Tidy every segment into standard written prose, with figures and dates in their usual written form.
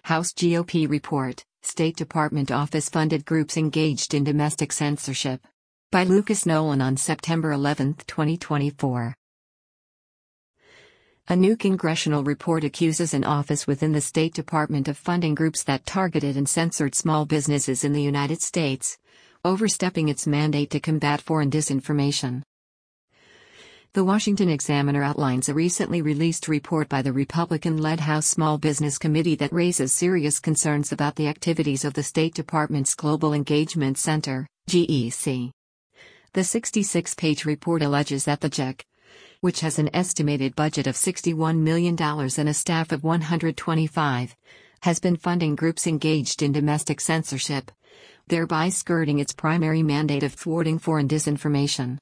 House GOP report, State Department office-funded groups engaged in domestic censorship. By Lucas Nolan on September 11, 2024. A new congressional report accuses an office within the State Department of funding groups that targeted and censored small businesses in the United States, overstepping its mandate to combat foreign disinformation. The Washington Examiner outlines a recently released report by the Republican-led House Small Business Committee that raises serious concerns about the activities of the State Department's Global Engagement Center, GEC. The 66-page report alleges that the GEC, which has an estimated budget of $61 million and a staff of 125, has been funding groups engaged in domestic censorship, thereby skirting its primary mandate of thwarting foreign disinformation.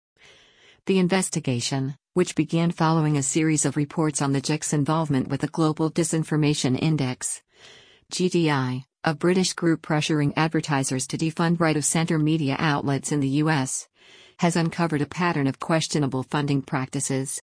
The investigation, which began following a series of reports on the GEC's involvement with the Global Disinformation Index, GDI, a British group pressuring advertisers to defund right-of-center media outlets in the U.S., has uncovered a pattern of questionable funding practices.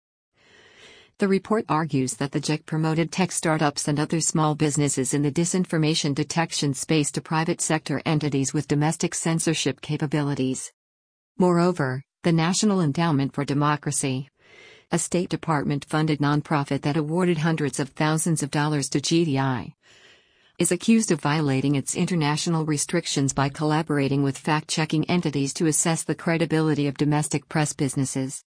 The report argues that the GEC promoted tech startups and other small businesses in the disinformation detection space to private sector entities with domestic censorship capabilities. Moreover, the National Endowment for Democracy, a State Department-funded nonprofit that awarded hundreds of thousands of dollars to GDI, is accused of violating its international restrictions by collaborating with fact-checking entities to assess the credibility of domestic press businesses.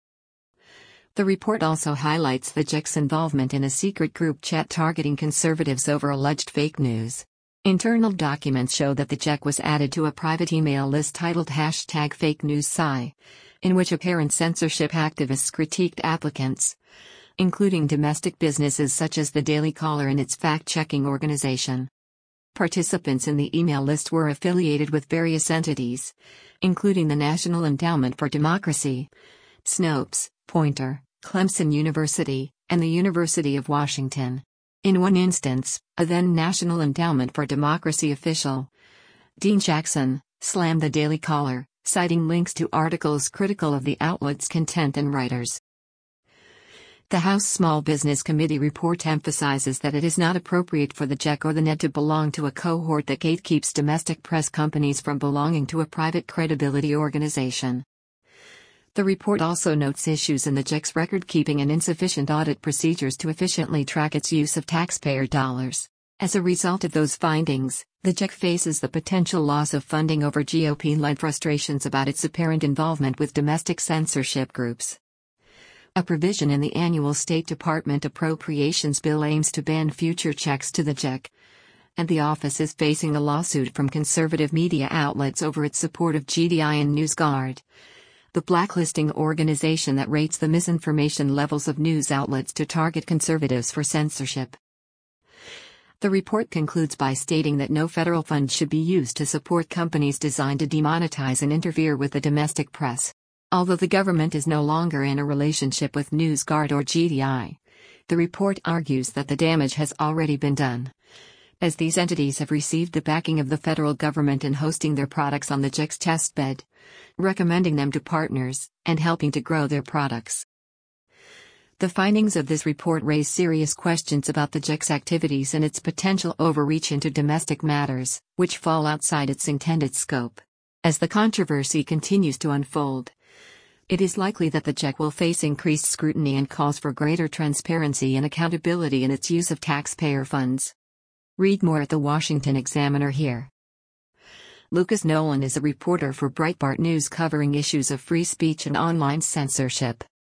The report also highlights the GEC's involvement in a secret group chat targeting conservatives over alleged fake news. Internal documents show that the GEC was added to a private email list titled #FakeNewsSci, in which apparent censorship activists critiqued applicants, including domestic businesses such as the Daily Caller and its fact-checking organization. Participants in the email list were affiliated with various entities, including the National Endowment for Democracy, Snopes, Poynter, Clemson University, and the University of Washington. In one instance, a then National Endowment for Democracy official, Dean Jackson, slammed the Daily Caller, citing links to articles critical of the outlet's content and writers. The House Small Business Committee report emphasizes that it is not appropriate for the GEC or the NED to belong to a cohort that gatekeeps domestic press companies from belonging to a private credibility organization. The report also notes issues in the GEC's record-keeping and insufficient audit procedures to efficiently track its use of taxpayer dollars. As a result of those findings, the GEC faces the potential loss of funding over GOP-led frustrations about its apparent involvement with domestic censorship groups. A provision in the annual State Department Appropriations Bill aims to ban future checks to the GEC, and the office is facing a lawsuit from conservative media outlets over its support of GDI and NewsGuard, the blacklisting organization that rates the misinformation levels of news outlets to target conservatives for censorship. The report concludes by stating that no federal funds should be used to support companies designed to demonetize and interfere with the domestic press. Although the government is no longer in a relationship with NewsGuard or GDI, the report argues that the damage has already been done, as these entities have received the backing of the federal government in hosting their products on the GEC's testbed, recommending them to partners, and helping to grow their products. The findings of this report raise serious questions about the GEC's activities and its potential overreach into domestic matters, which fall outside its intended scope. As the controversy continues to unfold, it is likely that the GEC will face increased scrutiny and calls for greater transparency and accountability in its use of taxpayer funds. Read more at the Washington Examiner here. Lucas Nolan is a reporter for Breitbart News covering issues of free speech and online censorship.